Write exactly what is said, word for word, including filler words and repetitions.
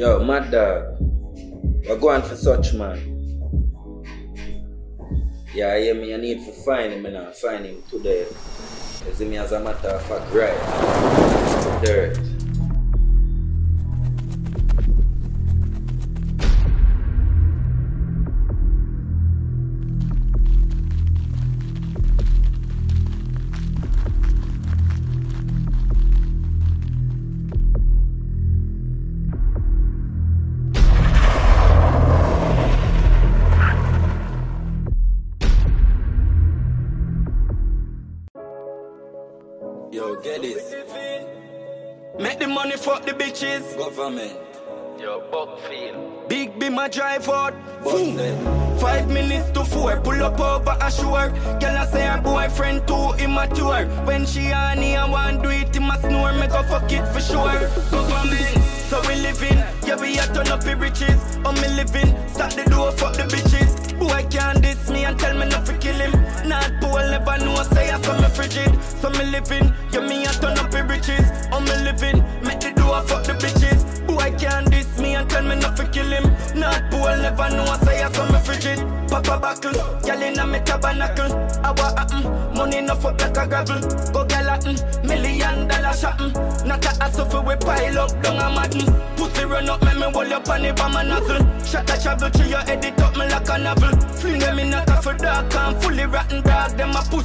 Yo, mad dog. We're going for such man. Yeah, I hear me, I need to find him and I find him today. You see me as a matter of fact, right? Dirt. Yo, get this. Make the money fuck the bitches. Government. Yo, Buckfield. Big be my drive out. Busted. Five minutes to four. Pull up over a shore. Girl I say her boyfriend too immature. When she honey I want do it in my snore. Make her fuck it for sure. Government. So we living. Yeah we a turn up the riches. Oh me living. Start the door fuck the bitches. Boy can't diss me and tell me not to kill him. Not Paul never know say I saw me frigid. So me living, yeah me a turn up the riches. Oh me living, make the door fuck the bitches. Boy can't diss me and tell me not to kill him. Not Paul never know say I saw me frigid. Papa buckle, gyal inna me tabernacle. I want happen, money no fuck like a gravel. Go gyal happen, million dollar shopping. Not a hassle for we pile up down a madden. Pussy run up, make me hold up on it by my nozzle. Shot a travel through your head, it up me like a novel. Fling them in a for dark and fully rotten dog, them a pussy.